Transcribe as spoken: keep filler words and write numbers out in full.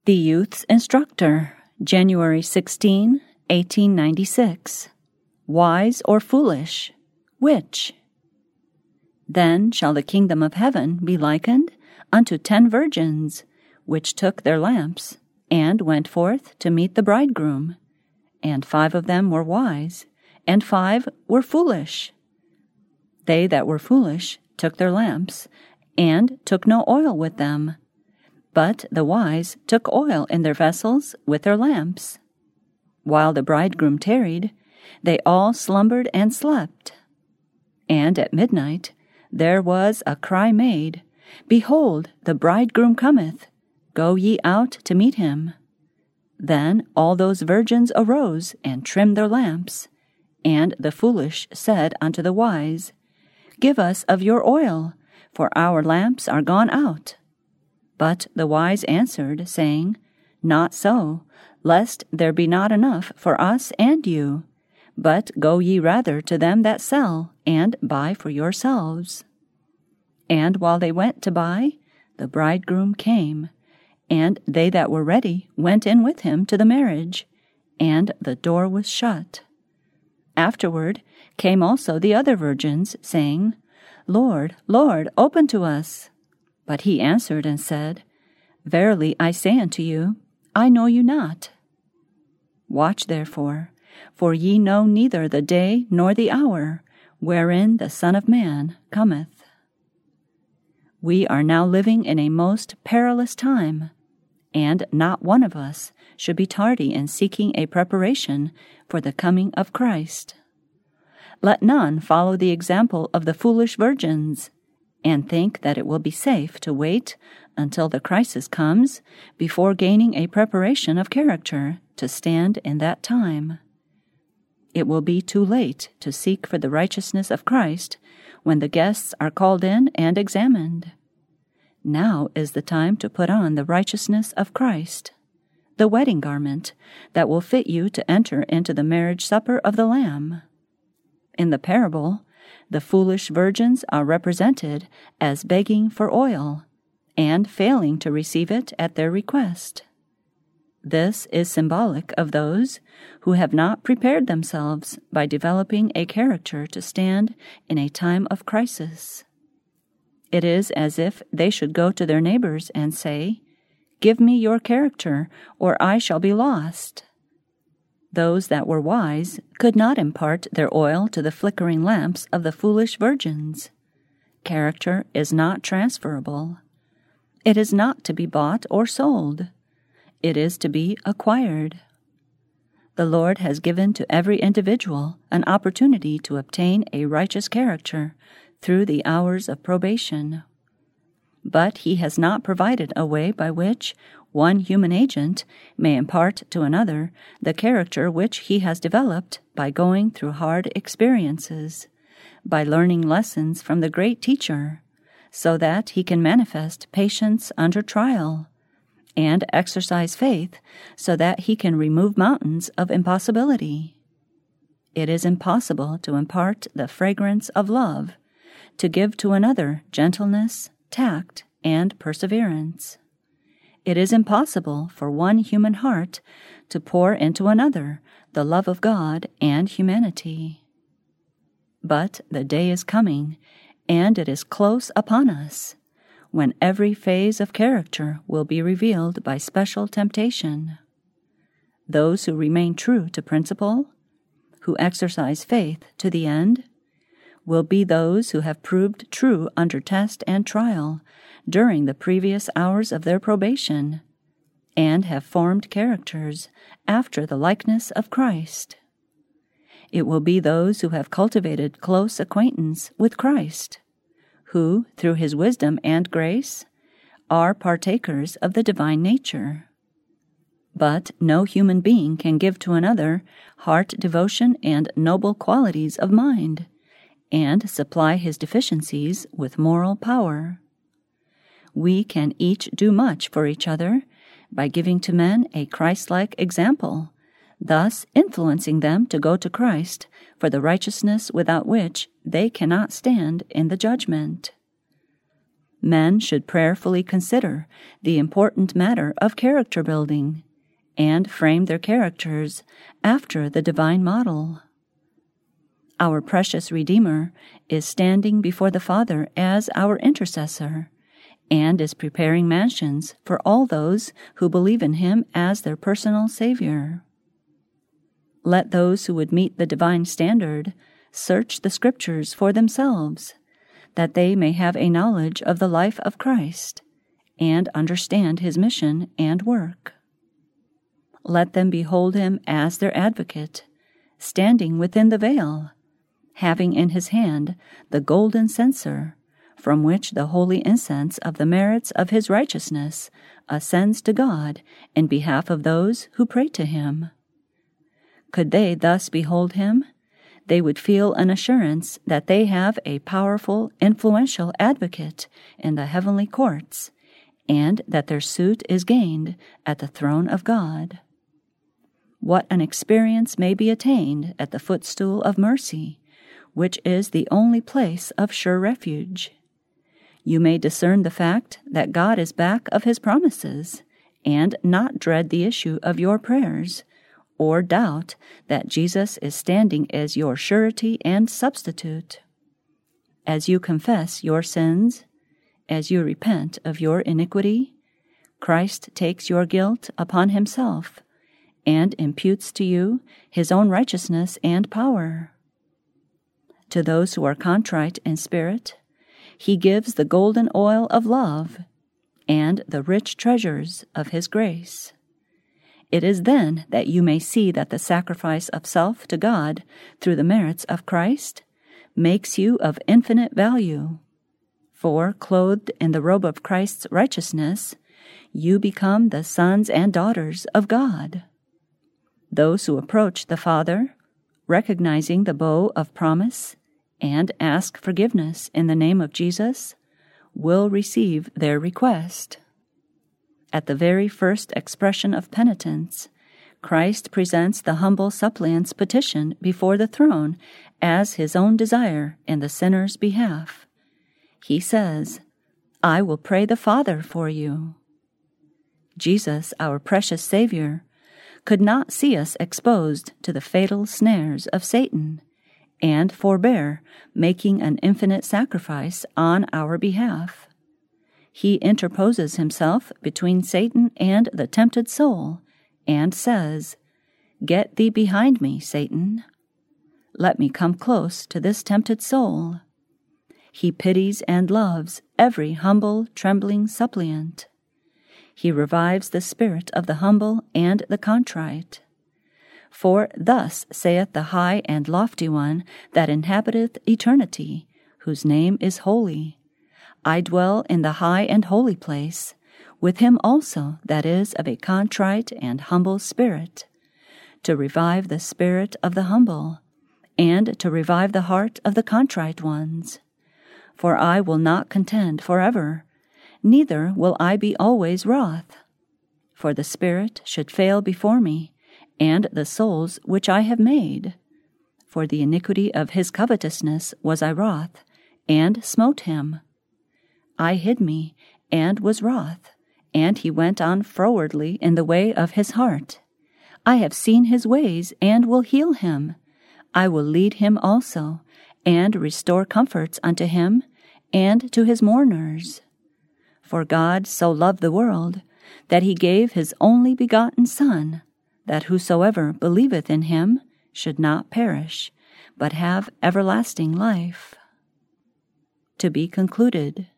The Youth's Instructor, January sixteenth, eighteen ninety-six. Wise or foolish? Which? Then shall the kingdom of heaven be likened unto ten virgins, which took their lamps, and went forth to meet the bridegroom. And five of them were wise, and five were foolish. They that were foolish took their lamps, and took no oil with them. But the wise took oil in their vessels with their lamps. While the bridegroom tarried, they all slumbered and slept. And at midnight there was a cry made, Behold, the bridegroom cometh, go ye out to meet him. Then all those virgins arose and trimmed their lamps. And the foolish said unto the wise, Give us of your oil, for our lamps are gone out. But the wise answered, saying, Not so, lest there be not enough for us and you. But go ye rather to them that sell, and buy for yourselves. And while they went to buy, the bridegroom came, and they that were ready went in with him to the marriage, and the door was shut. Afterward came also the other virgins, saying, Lord, Lord, open to us. But he answered and said, Verily I say unto you, I know you not. Watch therefore, for ye know neither the day nor the hour, wherein the Son of Man cometh. We are now living in a most perilous time, and not one of us should be tardy in seeking a preparation for the coming of Christ. Let none follow the example of the foolish virgins, and think that it will be safe to wait until the crisis comes before gaining a preparation of character to stand in that time. It will be too late to seek for the righteousness of Christ when the guests are called in and examined. Now is the time to put on the righteousness of Christ, the wedding garment that will fit you to enter into the marriage supper of the Lamb. In the parable, the foolish virgins are represented as begging for oil and failing to receive it at their request. This is symbolic of those who have not prepared themselves by developing a character to stand in a time of crisis. It is as if they should go to their neighbors and say, Give me your character, or I shall be lost. Those that were wise could not impart their oil to the flickering lamps of the foolish virgins. Character is not transferable. It is not to be bought or sold. It is to be acquired. The Lord has given to every individual an opportunity to obtain a righteous character through the hours of probation. But He has not provided a way by which one human agent may impart to another the character which he has developed by going through hard experiences, by learning lessons from the great teacher, so that he can manifest patience under trial, and exercise faith so that he can remove mountains of impossibility. It is impossible to impart the fragrance of love, to give to another gentleness, tact, and perseverance. It is impossible for one human heart to pour into another the love of God and humanity. But the day is coming, and it is close upon us, when every phase of character will be revealed by special temptation. Those who remain true to principle, who exercise faith to the end, will be those who have proved true under test and trial during the previous hours of their probation, and have formed characters after the likeness of Christ. It will be those who have cultivated close acquaintance with Christ, who, through His wisdom and grace, are partakers of the divine nature. But no human being can give to another heart devotion and noble qualities of mind, and supply his deficiencies with moral power. We can each do much for each other by giving to men a Christ-like example, thus influencing them to go to Christ for the righteousness without which they cannot stand in the judgment. Men should prayerfully consider the important matter of character building and frame their characters after the divine model. Our precious Redeemer is standing before the Father as our intercessor and is preparing mansions for all those who believe in him as their personal Savior. Let those who would meet the divine standard search the Scriptures for themselves, that they may have a knowledge of the life of Christ and understand his mission and work. Let them behold him as their advocate, standing within the veil, having in his hand the golden censer, from which the holy incense of the merits of his righteousness ascends to God in behalf of those who pray to him. Could they thus behold him, they would feel an assurance that they have a powerful, influential advocate in the heavenly courts, and that their suit is gained at the throne of God. What an experience may be attained at the footstool of mercy, which is the only place of sure refuge. You may discern the fact that God is back of his promises, and not dread the issue of your prayers, or doubt that Jesus is standing as your surety and substitute. As you confess your sins, as you repent of your iniquity, Christ takes your guilt upon himself and imputes to you his own righteousness and power. To those who are contrite in spirit, he gives the golden oil of love and the rich treasures of his grace. It is then that you may see that the sacrifice of self to God through the merits of Christ makes you of infinite value. For, clothed in the robe of Christ's righteousness, you become the sons and daughters of God. Those who approach the Father, recognizing the bow of promise, and ask forgiveness in the name of Jesus, will receive their request. At the very first expression of penitence, Christ presents the humble suppliant's petition before the throne as his own desire in the sinner's behalf. He says, "I will pray the Father for you." Jesus, our precious Savior, could not see us exposed to the fatal snares of Satan, and forbear making an infinite sacrifice on our behalf. He interposes himself between Satan and the tempted soul, and says, "Get thee behind me, Satan. Let me come close to this tempted soul." He pities and loves every humble, trembling suppliant. He revives the spirit of the humble and the contrite. For thus saith the high and lofty one that inhabiteth eternity, whose name is holy, I dwell in the high and holy place, with him also that is of a contrite and humble spirit, to revive the spirit of the humble, and to revive the heart of the contrite ones. For I will not contend forever, neither will I be always wroth. For the spirit should fail before me, and the souls which I have made. For the iniquity of his covetousness was I wroth, and smote him. I hid me, and was wroth, and he went on frowardly in the way of his heart. I have seen his ways, and will heal him. I will lead him also, and restore comforts unto him, and to his mourners. For God so loved the world, that he gave his only begotten Son, that whosoever believeth in him should not perish, but have everlasting life. To be concluded.